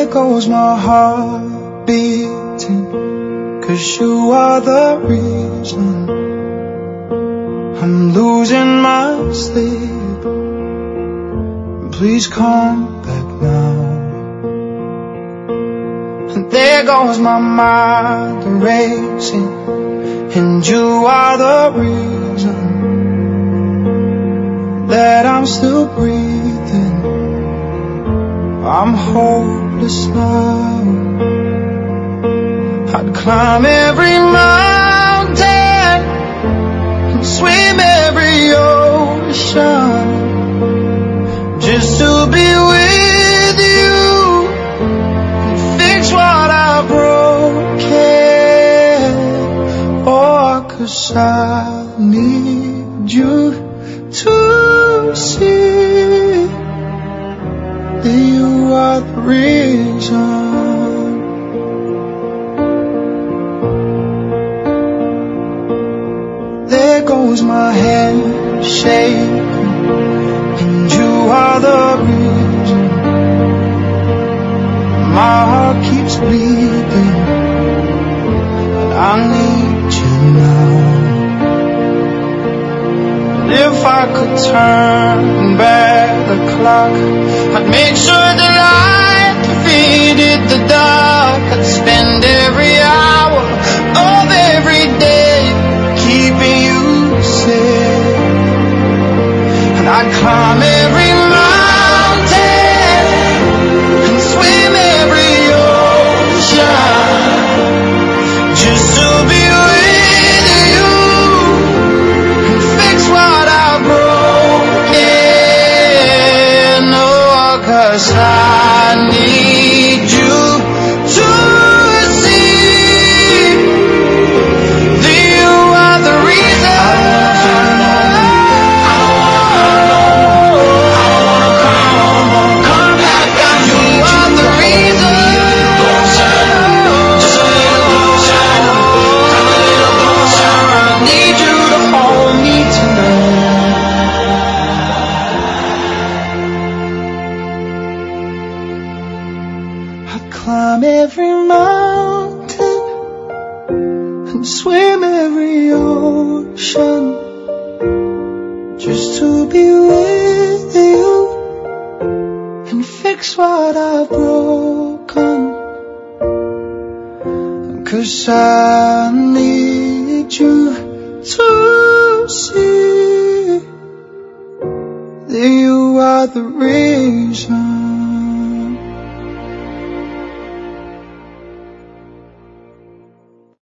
goes my heart beating, 'cause you are the reason I'm losing my sleep. Please come back now. And there goes my mind racing, and you are the reason that I'm still breathing. I'm hopeless now. I'd climb every mountain and swim every ocean just to be with you and fix what I've broken. Oh, 'cause I need you to see that you are the reason. There goes my head shaking, and you are the reason. My heart keeps bleeding, and I need you now. And if I could turn back the clock, I'd make sure the light defeated the dark. I'd spend every hour of every day keeping you safe, and I'd climb every mountain and swim every ocean just to be with you and fix what I've broken. Oh, 'cause I need you to see that you are the reason. Come back, you are the reason. I need you to hold me tonight. I'd climb every mountain and swim every ocean just to be with you and fix what I've broken. 'Cause I need you to see that you are the reason.